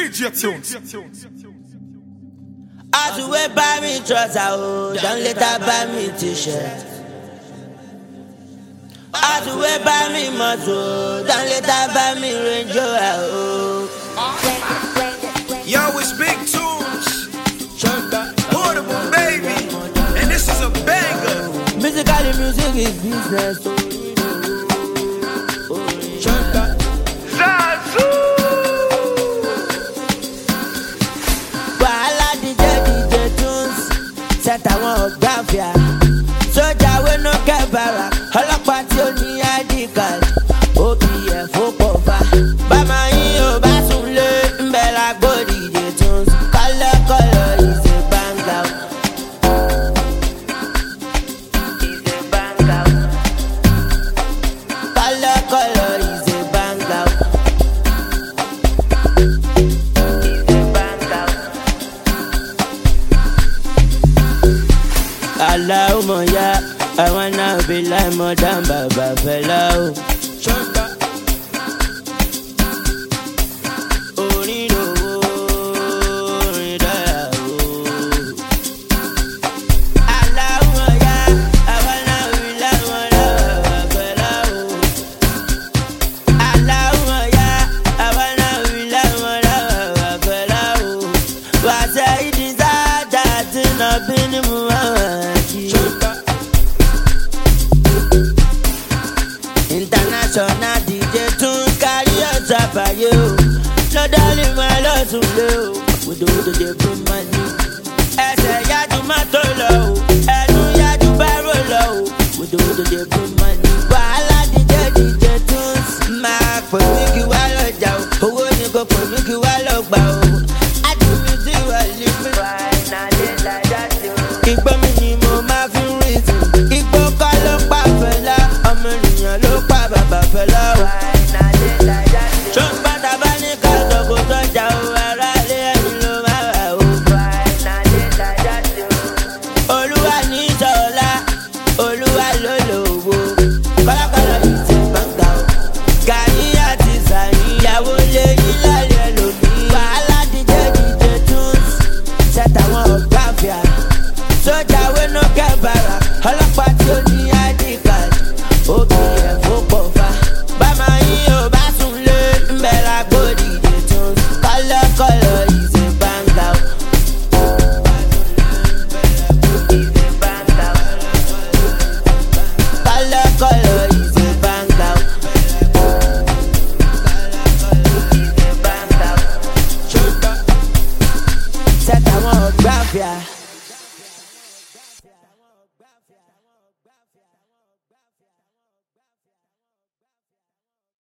DJ Tunes. As you wear buy me trouser, oh, don't let her buy me t-shirt. As you wear buy me muscle, don't let her buy me Range Rover, oh. Yo, it's Big Tunes, Portable baby, and this is a banger. Musically, music is business. Zazu. Wahala DJ Tunes, set àwọn ọ̀gbáfíà. Sójà wey no get barrack, ọlọ́pàá tí ó ní ID card. OPF ó pọ̀ fa. Bàmá yín ò bá sùn lé, ń bẹ̀ lágbo DJ Tunes. Kọ́lọ́kọ́lọ́ is a banger. Is a banger. Kọ́lọ́kọ́lọ́ is a banger. Is a banger. Allahumma ya, I wanna be like more than Baba Fela. Orin lówó, orin dára o. Allahumma ya, I wanna be like more than Baba Fela. Allahumma ya, I wanna be like more than Baba Fela. Wa sayidi Saadati Nabini Muhammad. International DJ Tunes carry us up for you. No darling, my love to you. We do the bring money. Ẹsẹ̀ yájú mọ́tò lọ o, ẹnu yájú bárò lọ o. We do the bring money. Wàhálà DJ Tunes máa pè mí kí wá lọ jà o. Owó ni kò pè mí kí wá lọ gbà o.